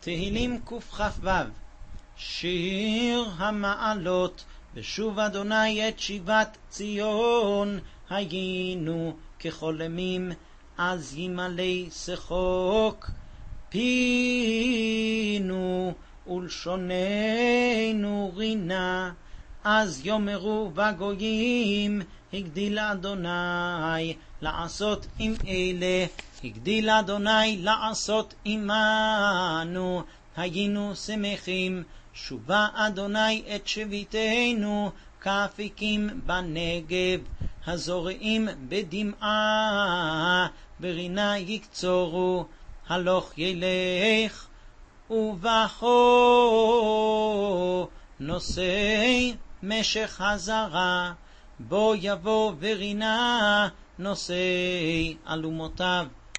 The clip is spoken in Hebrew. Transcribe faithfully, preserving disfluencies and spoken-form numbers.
תהילים קכ"ו. שיר המעלות. בשוב אדוני את שיבת ציון, היינו כחולמים, אז ימלא שחוק פינו ולשוננו רינה. אז יאמרו בגויים, הגדיל אדוני לעשות עם אלה, הגדיל אדוני לעשות עמנו, היינו שמחים. שובה אדוני את שביתנו, כאפיקים בנגב, הזורעים בדמעה, ברינה יקצורו. הלוך ילך ובכו, נושא משך הזרה, בו יבוא ורינה, נושא אלומותיו.